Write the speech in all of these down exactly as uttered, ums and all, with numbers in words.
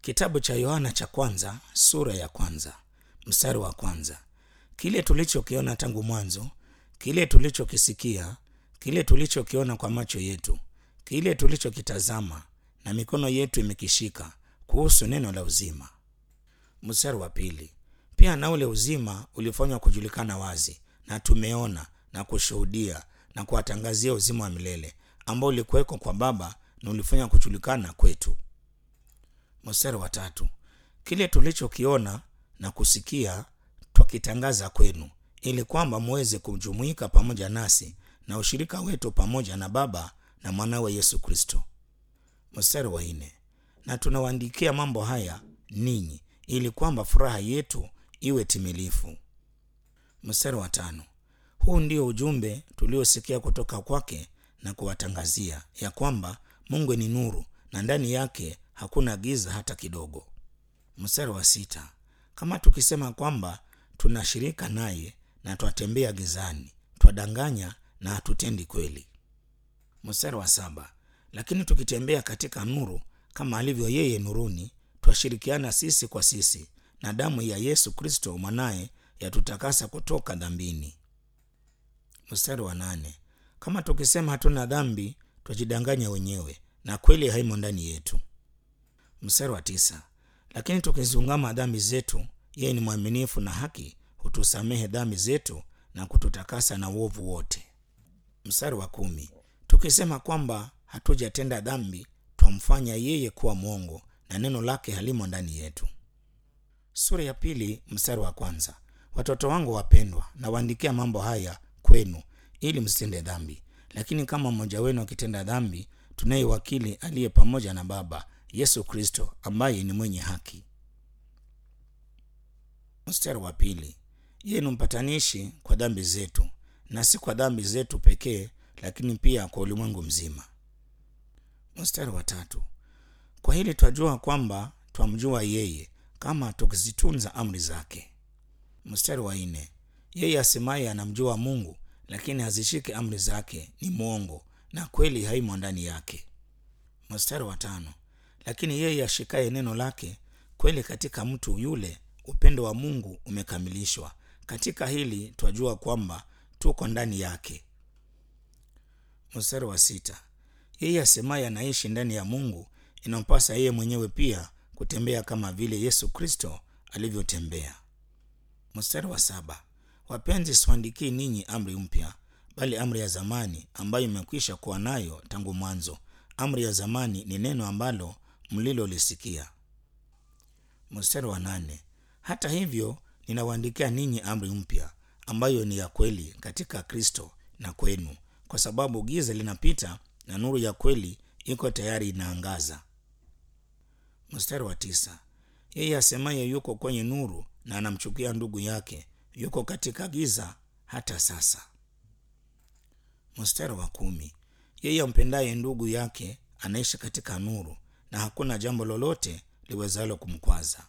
Kitabu cha Yohana cha kwanza sura ya kwanza mstari wa kwanza. Kile tulichokiona tangu mwanzo, kile tulichokisikia, kile tulichokiona kwa macho yetu, kile tulichokitazama na mikono yetu imekishika kuhusu neno la uzima. Mstari wa pili. Pia na ule uzima ulifanywa kujulikana wazi, na tumeona na kushuhudia na kuwatangazia uzima wa milele ambao ulikuweko kwa Baba na ulifanywa kujulikana kwetu. Mstari wa tatu. Kile tulichokiona na kusikia twakitangaza kwenu, ili kwamba muweze kujumuika pamoja nasi na ushirika wetu pamoja na Baba na Mwanawe Yesu Kristo. Mstari wa nne. Na tunawaandikia mambo haya ninyi, ili kwamba furaha yetu iwe timilifu. Mstari wa tano. Huu ndio ujumbe tuliosikia kutoka kwake na kuwatangazia, ya kwamba Mungu ni nuru na ndani yake hakuna giza hata kidogo. Mstari wa sita. Kama tukisema kwamba tunashirika naye na twatembea gizani, twadanganya na hatutendi kweli. Mstari wa saba. Lakini tukitembea katika nuru kama alivyo yeye nuruni, twashirikiana sisi kwa sisi, na damu ya Yesu Kristo mwanaye yatutakasa kutoka dhambini. Mstari wa nane. Kama tukisema hatuna dhambi, twajidanganya wenyewe na kweli haimo ndani yetu. Mstari wa tisa. Lakini tukizungama dhambi zetu, yeye ni mwaminifu na haki, hutusamehe dhambi zetu na kututakasa na uovu wote. Mstari wa kumi. Tukisema kwamba hatujatenda dhambi, twamfanya yeye kuwa mwongo na neno lake halimo ndani yetu. Sura ya pili mstari wa kwanza. Watoto wangu wapendwa, nawaandikia mambo haya kwenu ili msitende dhambi. Lakini kama mmoja wenu akitenda dhambi, tunaye wakili aliye pamoja na Baba, Yesu Kristo, ambaye ni mwenye haki. Mstari wa pili. Yeye ni mpatanishi kwa dhambi zetu, na si kwa dhambi zetu pekee, lakini pia kwa ulimwengu mzima. Mstari wa tatu. Kwa hili twajua kwamba twamjua yeye, kama tukizitunza amri zake. Mstari wa nne. Yeye asemaye anamjua Mungu lakini hazishiki amri zake ni mwongo, na kweli haimo ndani yake. Mstari wa tano. Lakini yeye ashikaye neno lake, kweli katika mtu yule upendo wa Mungu umekamilishwa. Katika hili twajua kwamba tuko ndani yake. Mstari wa sita. Yeye asemaye anaishi ndani ya Mungu, inampasa yeye mwenyewe pia kutembea kama vile Yesu Kristo alivyotembea. Mstari wa saba. Wapenzi, siwaandikii ninyi amri mpya, bali amri ya zamani ambayo imekwisha kuwa nayo tangu mwanzo. Amri ya zamani ni neno ambalo mlilolisikia. Mstari wa nane. Hata hivyo ninawaandikia ninyi amri mpya ambayo ni ya kweli katika Kristo na kwenu, kwa sababu giza linapita na nuru ya kweli iko tayari inaangaza. Mstari wa tisa. Yeye asemaye yuko kwenye nuru na anamchukia ndugu yake, yuko katika giza hata sasa. Mstari wa kumi. Yeye ampendaye ndugu yake anaishi katika nuru, na hakuna jambo lolote liwezalo kumkwaza.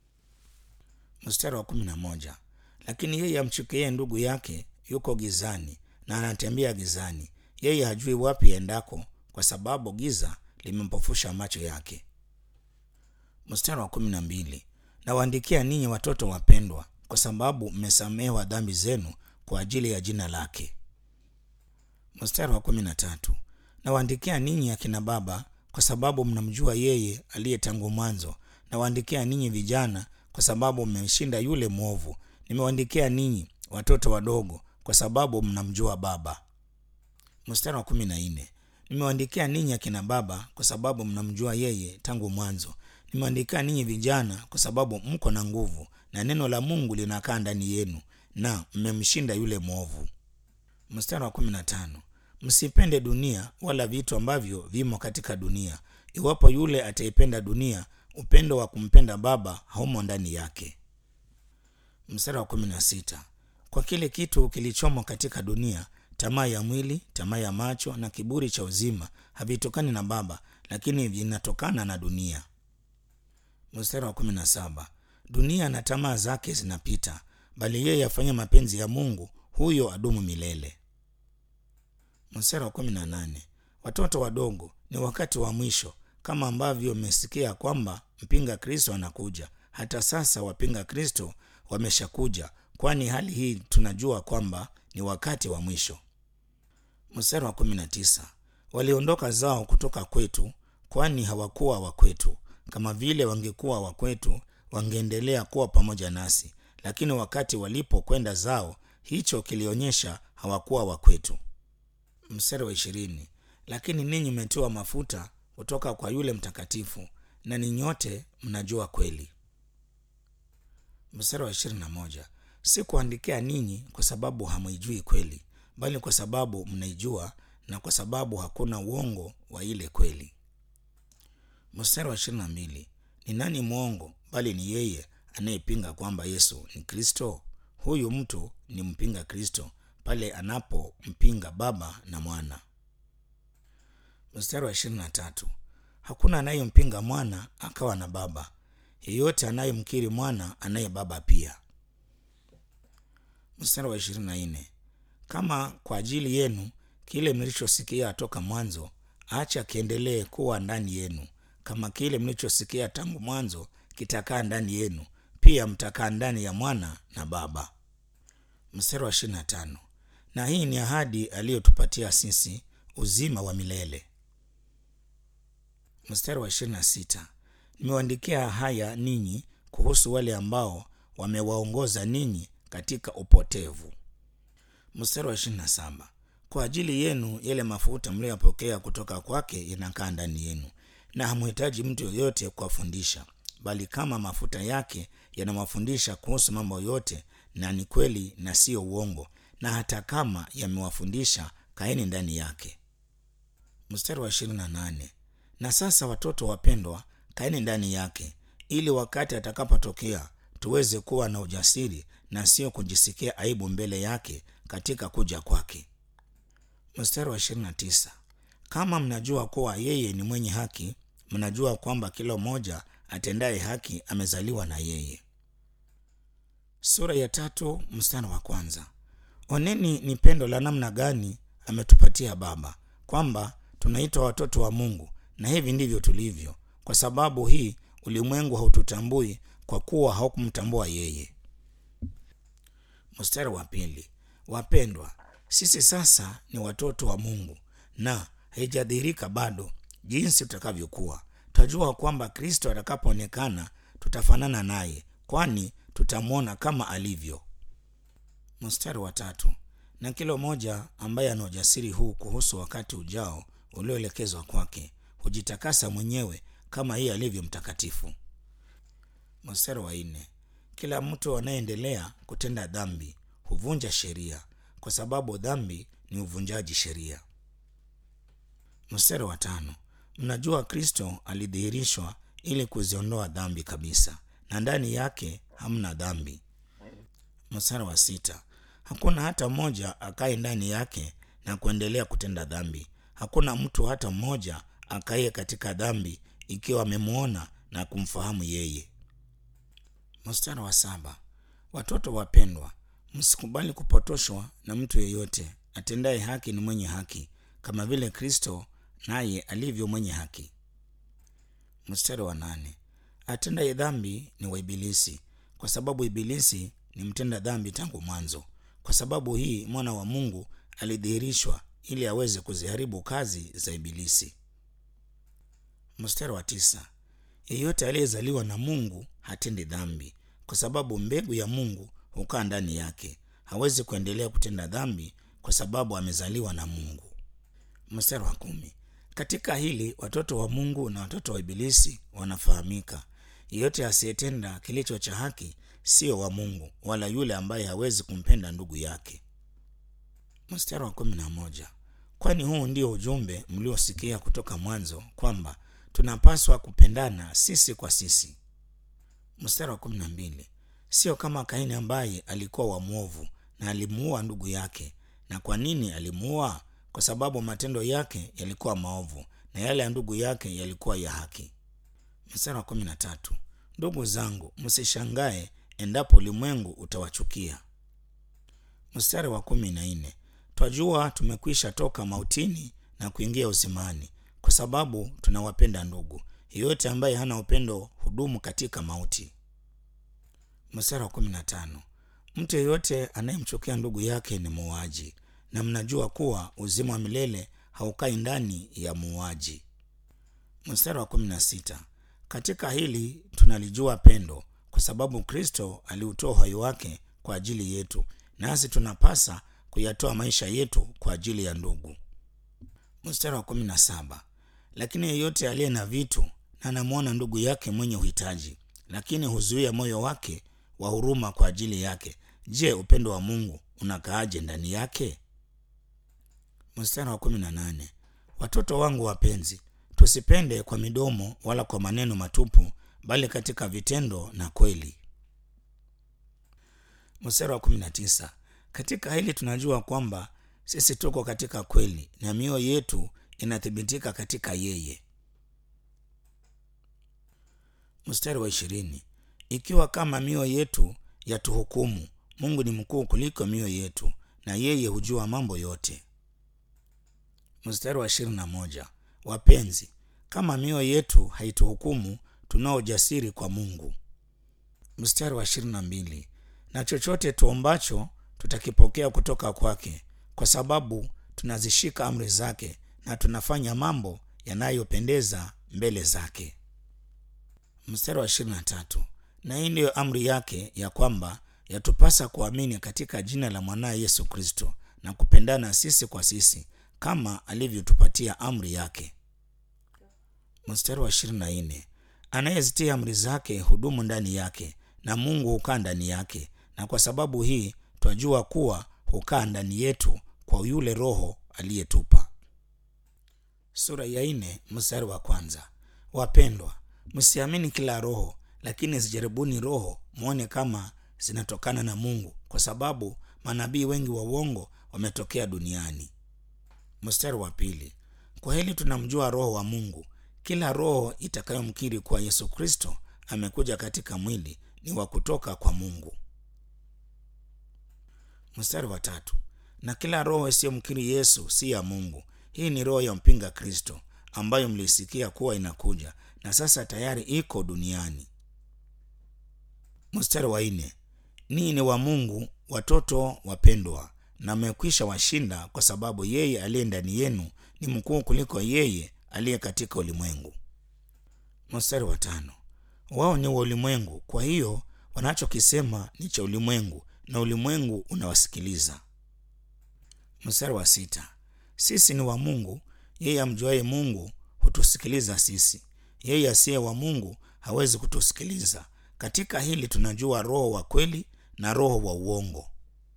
Mstari wa kumi na moja. Lakini yeye amchukie ndugu yake yuko gizani na anatembea gizani, yeye hajui wapi endako, kwa sababu giza limempofusha macho yake. Mstari wa kumi na mbili. Nawaandikia ninyi watoto wapendwa, kwa sababu mmesamehewa dhambi zenu kwa ajili ya jina lake. Mstari wa kumi na tatu. Nawaandikia ninyi akina baba, kwa sababu mnamjua yeye aliye tangu mwanzo. Nawaandikia ninyi vijana, kwa sababu mmemshinda yule mwovu. Nimewaandikia ninyi watoto wadogo, kwa sababu mnamjua Baba. Mstari wa kumi na nne. Nimewaandikia ninyi akina baba, kwa sababu mnamjua yeye tangu mwanzo. Nimewaandikia ninyi vijana, kwa sababu mko na nguvu na neno la Mungu linakaa ndani yenu, na mmemshinda yule mwovu. Mstari wa kumi na tano. Msipende dunia wala vitu ambavyo vimo katika dunia. Iwapo yule ataipenda dunia, upendo wa kumpenda Baba haumo ndani yake. Mstari wa kumi na sita. Kwa kile kitu kilichomo katika dunia, tamaa ya mwili, tamaa ya macho na kiburi cha uzima, havitokani na Baba, lakini vinatokana na dunia. Mstari wa kumi na saba. Dunia na tamaa zake zinapita, bali yeye afanye mapenzi ya Mungu, huyo adumu milele. Mstari wa kumi na nane. Watoto wadogo, ni wakati wa mwisho. kama ambavyo mmesikia kwamba mpinga Kristo anakuja. Hata sasa wapinga Kristo wameshakuja, kwani hali hii tunajua kwamba ni wakati wa mwisho. Mstari wa kumi na tisa, waliondoka zao kutoka kwetu, kwani hawakuwa wa kwetu. Kama vile wangekuwa wa kwetu, wangeendelea kuwa pamoja nasi, lakini wakati walipokwenda zao, hicho kilionyesha hawakuwa wa kwetu. Mstari wa ishirini, lakini ninyi mmetiwa mafuta kutoka kwa yule mtakatifu, na ni nyote mnajua kweli. Mstari wa ishirini na moja, si kuandikia ninyi kwa sababu hamwijui kweli, bali kwa sababu mnaijua, na kwa sababu hakuna uongo wa ile kweli. Mstari wa ishirini na mbili, ni nani mwongo bali ni yeye anayepinga kwamba Yesu ni Kristo? Huyu mtu ni mpinga Kristo pale anapompinga Baba na Mwana. Mstari wa ishirini na tatu, hakuna anayempinga Mwana akawa na Baba. Yeyote anayemkiri Mwana anaye Baba pia. Mstari wa ishirini na nne, kama kwa ajili yenu kile mlichosikia toka mwanzo, acha kiendelee kuwa ndani yenu. Kama kile mlichosikia tangu mwanzo kitakaa ndani yenu, pia mtakaa ndani ya Mwana na Baba. Mstari wa ishirini na tano, na hii ni ahadi aliyotupatia sisi, uzima wa milele. Mstari wa ishirini na sita, nimewaandikia haya ninyi kuhusu wale ambao wamewaongoza ninyi katika upotevu. Mstari wa ishirini na saba, kwa ajili yenu yale mafuta mliyopokea kutoka kwake yanakaa ndani yenu, na hamhitaji mtu yoyote kuwafundisha, bali kama mafuta yake yanawafundisha kuhusu mambo yote, na ni kweli na sio uongo, na hata kama yamewafundisha, kaeni ndani yake. Mstari wa ishirini na nane, na sasa watoto wapendwa, kaeni ndani yake, ili wakati atakapotokea tuweze kuwa na ujasiri na sio kujisikia aibu mbele yake katika kuja kwake. Mstari wa ishirini na tisa, kama mnajua kuwa yeye ni mwenye haki, mnajua kwamba kila mmoja atendaye haki amezaliwa na yeye. Sura ya tatu mstari wa kwanza, oneni ni pendo la namna gani ametupatia Baba, kwamba tunaitwa watoto wa Mungu, na hivi ndivyo tulivyo. Kwa sababu hii ulimwengu haututambui kwa kuwa haukumtambua yeye. Mstari wa pili, wapendwa, sisi sasa ni watoto wa Mungu, na haijadhihirika bado jinsi tutakavyokuwa. Tajua kwamba Kristo atakapoonekana tutafanana naye, kwani tutamwona kama alivyo. Mstari wa tatu, na kila mmoja ambaye ana ujasiri huu kuhusu wakati ujao ulioelekezwa kwake hujitakasa mwenyewe kama yeye alivyo mtakatifu. Mstari wa nne, kila mtu anayeendelea kutenda dhambi huvunja sheria, kwa sababu dhambi ni uvunjaji sheria. Mstari wa tano, mnajua Kristo alidhihirishwa ili kuziondoa dhambi kabisa, na ndani yake hamna dhambi. Mstari wa sita, hakuna hata mmoja akaye ndani yake na kuendelea kutenda dhambi. Hakuna mtu hata mmoja akaye katika dhambi ikiwa amemwona na kumfahamu yeye. Mstari wa saba, watoto wapendwa, msikubali kupotoshwa na mtu yeyote. Atendaye haki ni mwenye haki, kama vile Kristo naye alivyo mwenye haki. Mstari wa nane, atendaye dhambi ni wa Ibilisi, kwa sababu Ibilisi ni mtenda dhambi tangu mwanzo. Kwa sababu hii mwana wa Mungu alidhihirishwa ili aweze kuziharibu kazi za Ibilisi. Mstari wa tisa, yeyote aliyezaliwa na Mungu hatendi dhambi, kwa sababu mbegu ya Mungu hukaa ndani yake. Hawezi kuendelea kutenda dhambi kwa sababu amezaliwa na Mungu. Mstari wa kumi, katika hili watoto wa Mungu na watoto wa Ibilisi wanafahamika. Yeyote asiyetenda kilicho cha haki sio wa Mungu, wala yule ambaye hawezi kumpenda ndugu yake. Mstari wa kumi na moja, kwani huu ndio ujumbe mliosikia kutoka mwanzo, kwamba tunapaswa kupendana sisi kwa sisi. Mstari wa kumi na mbili, sio kama Kaini ambaye alikuwa wa mwovu na alimuua ndugu yake. Na kwa nini alimuua? Kwa sababu matendo yake yalikuwa maovu na yale ya ndugu yake yalikuwa ya haki. Mstari wa kumi na tatu, ndugu zangu, msishangae endapo ulimwengu utawachukia. Mstari wa kumi na nne, twajua tumekwisha toka mautini na kuingia uzimani, kwa sababu tunawapenda ndugu. Yeyote ambaye hana upendo hudumu katika mauti. Mstari wa kumi na tano. Mtu yeyote anayemchukia ndugu yake ni muuaji, na mnajua kuwa uzima wa milele haukai ndani ya muuaji. Mstari wa kumi na sita. Katika hili tunalijua pendo, kwa sababu Kristo aliutoa uhai wake kwa ajili yetu, nasi tunapasa kuyatoa maisha yetu kwa ajili ya ndugu. Mstari wa kumi na saba. Lakini yeyote aliye na vitu na anamwona ndugu yake mwenye uhitaji, lakini huzuia moyo wake wa huruma kwa ajili yake, je, upendo wa Mungu unakaaje ndani yake? Mstari wa kumi na nane. Watoto wangu wapenzi, tusipende kwa midomo wala kwa maneno matupu, bali katika vitendo na kweli. Mstari wa kumi na tisa. Katika hili tunajua kwamba sisi tuko katika kweli, na mioyo yetu inathibitika katika yeye. Mstari wa ishirini. Ikiwa kama mioyo yetu yatuhukumu, Mungu ni mkuu kuliko mioyo yetu, na yeye hujua mambo yote. Mstari wa ishirini na moja. Wapenzi, kama mioyo yetu haituhukumu, tunao ujasiri kwa Mungu. Mstari wa ishirini na mbili. Na chochote tuombacho tutakipokea kutoka kwake, kwa sababu tunazishika amri zake na tunafanya mambo yanayopendeza mbele zake. Mstari wa ishirini na tatu. Na hii ndiyo amri yake, ya kwamba yatupasa kuamini katika jina la mwanaye Yesu Kristo na kupendana sisi kwa sisi kama alivyotupatia amri yake. Mstari wa ishirini na nne. Anayezitia amri zake hudumu ndani yake, na Mungu hukaa ndani yake, na kwa sababu hii twajua kuwa hukaa ndani yetu kwa yule Roho aliyetupa. Sura ya nne mstari wa kwanza. Wapendwa, msiamini kila roho, lakini zijaribuni roho muone kama zinatokana na Mungu, kwa sababu manabii wengi wa uongo wametokea duniani. Mstari wa pili. Kwa hili tunamjua Roho wa Mungu. Kila roho itakayomkiri kuwa Yesu Kristo amekuja katika mwili ni wa kutoka kwa Mungu. Mstari wa tatu. Na kila roho isiyomkiri Yesu si ya Mungu. Hii ni roho ya mpinga Kristo, ambayo mlisikia kuwa inakuja na sasa tayari iko duniani. Mstari wa nne. Ninyi ni wa Mungu, watoto wapendwa, na mmekwisha washinda, kwa sababu yeye aliye ndani yenu ni mkuu kuliko yeye aliye katika ulimwengu. Mstari wa tano. Wao ni wa ulimwengu, kwa hiyo wanachokisema ni cha ulimwengu, na ulimwengu unawasikiliza. Mstari wa sita. Sisi ni wa Mungu, yeye amjuaye Mungu hutusikiliza sisi. Yeye asiye wa Mungu hawezi kutusikiliza. Katika hili tunajua roho wa kweli na roho wa uongo.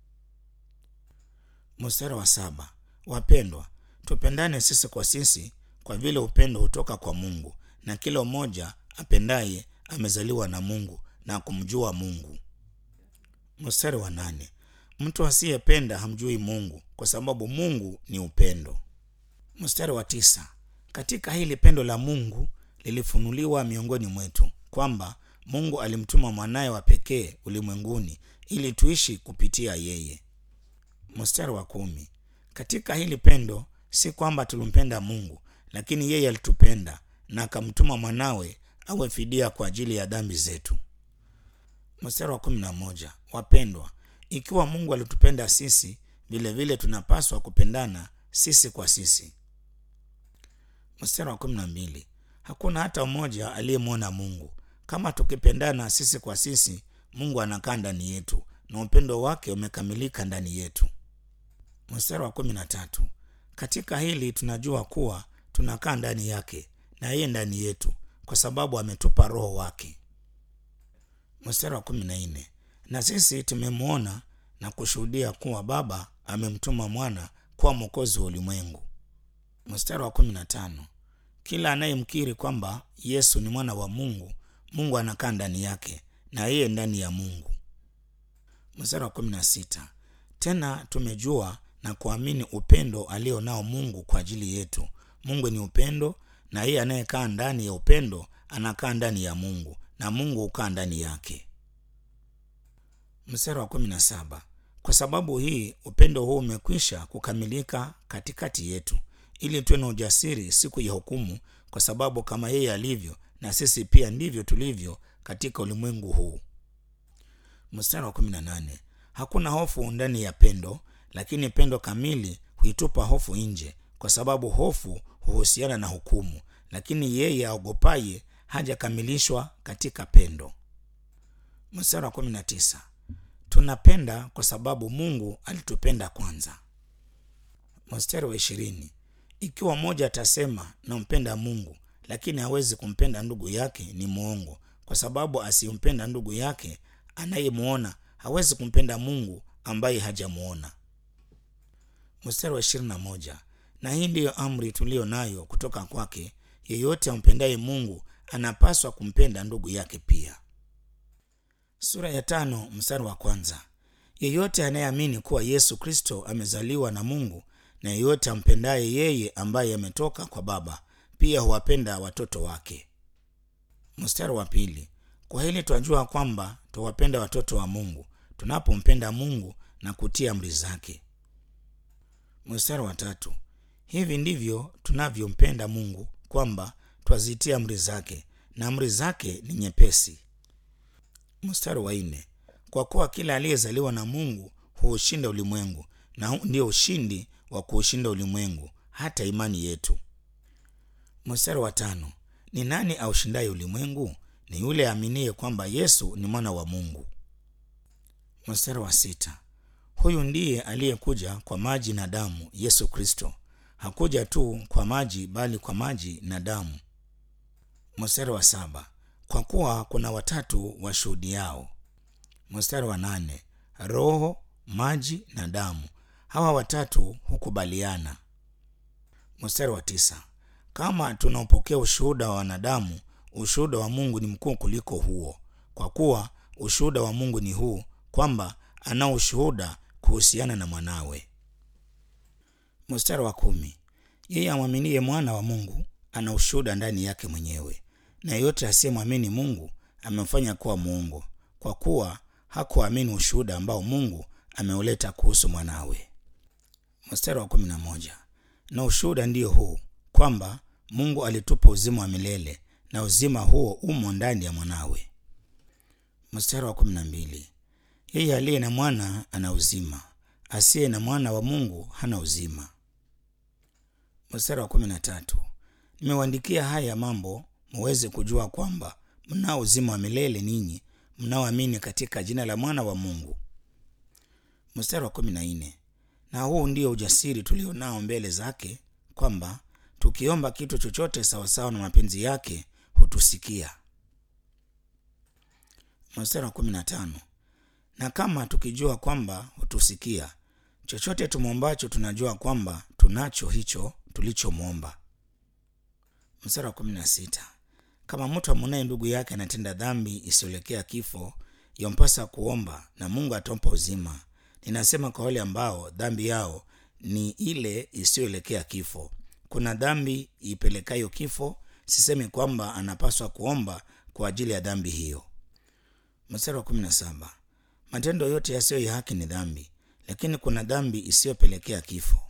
Mstari wa saba. Wapendwa, tupendane sisi kwa sisi, kwa vile upendo hutoka kwa Mungu, na kila mmoja apendaye amezaliwa na Mungu na kumjua Mungu. Mstari wa nane. Mtu asiyependa hamjui Mungu, kwa sababu Mungu ni upendo. Mstari wa tisa. Katika hili pendo la Mungu lilifunuliwa miongoni mwetu, kwamba Mungu alimtuma mwanaye wa pekee ulimwenguni ili tuishi kupitia yeye. Mstari wa kumi. Katika hili pendo si kwamba tulimpenda Mungu, lakini yeye alitupenda na akamtuma mwanawe awe fidia kwa ajili ya dhambi zetu. Mstari wa kumi na moja. Wapendwa, ikiwa Mungu alitupenda sisi, vile vile tunapaswa kupendana sisi kwa sisi. Mstari wa kumi na mbili. Hakuna hata mmoja aliyemwona Mungu. Kama tukipendana sisi kwa sisi, Mungu anakaa ndani yetu na upendo wake umekamilika ndani yetu. Mstari wa kumi na tatu. Katika hili tunajua kuwa tunakaa ndani yake na yeye ndani yetu, kwa sababu ametupa roho wake. Mstari wa kumi na nne. Na sisi tumemwona na kushuhudia kuwa Baba amemtuma mwana kuwa mwokozi wa ulimwengu. Mstari wa kumi na tano. Kila anayemkiri kwamba Yesu ni mwana wa Mungu, Mungu anakaa ndani yake na yeye ndani ya Mungu. Mstari wa kumi na sita. Tena tumejua na kuamini upendo alio nao Mungu kwa ajili yetu. Mungu ni upendo, na yeye anayekaa ndani ya upendo anakaa ndani ya Mungu, na Mungu hukaa ndani yake. Mstari wa kumi na saba. Kwa sababu hii upendo huu umekwisha kukamilika katikati yetu, ili tuwe na ujasiri siku ya hukumu, kwa sababu kama yeye alivyo, na sisi pia ndivyo tulivyo katika ulimwengu huu. Mstari wa kumi na nane. Hakuna hofu ndani ya pendo, lakini pendo kamili huitupa hofu nje, kwa sababu hofu huhusiana na hukumu, lakini yeye aogopaye hajakamilishwa katika pendo. Mstari wa kumi na tisa. Tunapenda kwa sababu Mungu alitupenda kwanza. Mstari wa ishirini. Ikiwa mmoja atasema nampenda Mungu, lakini hawezi kumpenda ndugu yake, ni mwongo, kwa sababu asimpenda ndugu yake anayemuona hawezi kumpenda Mungu ambaye hajamuona. Mstari wa ishirini na moja. Na hii ndiyo amri tuliyo nayo kutoka kwake, yeyote ampendaye Mungu anapaswa kumpenda ndugu yake pia. Sura ya tano mstari wa kwanza. Yeyote anayeamini kuwa Yesu Kristo amezaliwa na Mungu, na yeyote ampendaye yeye ambaye ametoka kwa Baba, pia huwapenda watoto wake. Mstari wa pili. Kwa hili twajua kwamba tuwapenda watoto wa Mungu, tunapompenda Mungu na kutia amri zake. Mstari wa tatu. Hivi ndivyo tunavyompenda Mungu, kwamba twazitia amri zake, na amri zake ni nyepesi. Mstari wa nne. Kwa kuwa kila aliyezaliwa na Mungu huushinda ulimwengu, na huu ndio ushindi wa kuushinda ulimwengu, hata imani yetu. Mstari wa tano. Ni nani aushindaye ulimwengu? Ni yule aaminiye kwamba Yesu ni mwana wa Mungu. Mstari wa sita. Huyu ndiye aliyekuja kwa maji na damu, Yesu Kristo. Hakuja tu kwa maji, bali kwa maji na damu. Mstari wa saba. Kwa kuwa kuna watatu washuhudiao. Mstari wa nane. Roho, maji na damu, hawa watatu hukubaliana. Mstari wa tisa. Kama tunaopokea ushuhuda wa wanadamu, ushuhuda wa Mungu ni mkuu kuliko huo, kwa kuwa ushuhuda wa Mungu ni huu, kwamba ana ushuhuda kuhusiana na mwanawe. Mstari wa kumi. Yeye amwaminie mwana wa Mungu ana ushuhuda ndani yake mwenyewe, na yeyote asiyemwamini Mungu amemfanya kuwa muongo, kwa kuwa hakuamini ushuhuda ambao Mungu ameuleta kuhusu mwanawe. Mstari wa kumi na moja. Na ushuhuda ndiyo huu, kwamba Mungu alitupa uzima wa milele, na uzima huo umo ndani ya mwanawe. Mstari wa kumi na mbili. Yeye aliye na mwana ana uzima, asiye na mwana wa Mungu hana uzima. Mstari wa kumi na tatu. Nimewaandikia haya mambo muweze kujua kwamba mnao uzima wa milele ninyi mnaoamini katika jina la mwana wa Mungu. Mstari wa kumi na nne. Na huu ndio ujasiri tulio nao mbele zake, kwamba tukiomba kitu chochote sawasawa na mapenzi yake hutusikia. Mstari wa kumi na tano. Na kama tukijua kwamba hutusikia, chochote tumwombacho tunajua kwamba tunacho hicho tulichomwomba. Mstari wa kumi na sita. Kama mtu amuonaye ndugu yake anatenda dhambi isiyoelekea kifo, yampasa kuomba na Mungu atampa uzima. Ninasema kwa wale ambao dhambi yao ni ile isiyoelekea kifo. Kuna dhambi ipelekayo kifo, sisemi kwamba anapaswa kuomba kwa ajili ya dhambi hiyo. Mstari wa kumi na saba. Matendo yote yasiyo ya haki ni dhambi, lakini kuna dhambi isiyopelekea kifo.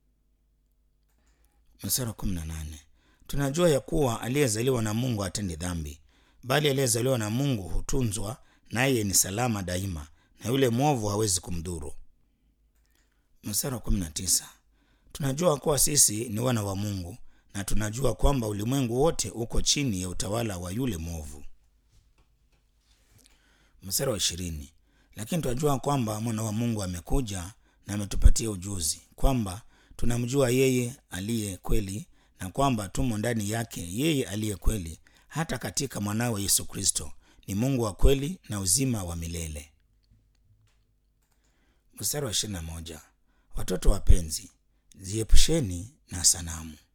Mstari wa kumi na nane. Tunajua ya kuwa aliyezaliwa na Mungu hatendi dhambi, bali aliyezaliwa na Mungu hutunzwa, naye ni salama daima, na yule mwovu hawezi kumdhuru. Mstari wa kumi na tisa. Tunajua kuwa sisi ni wana wa Mungu, na tunajua kwamba ulimwengu wote uko chini ya utawala wa yule mwovu. Mstari wa ishirini. Lakini tunajua kwamba mwana wa Mungu amekuja na ametupatia ujuzi, kwamba tunamjua yeye aliye kweli, na kwamba tumo ndani yake yeye aliye kweli, hata katika mwanawe Yesu Kristo. Ni Mungu wa kweli na uzima wa milele. Mstari wa ishirini na moja. Watoto wapenzi, ziepusheni na sanamu.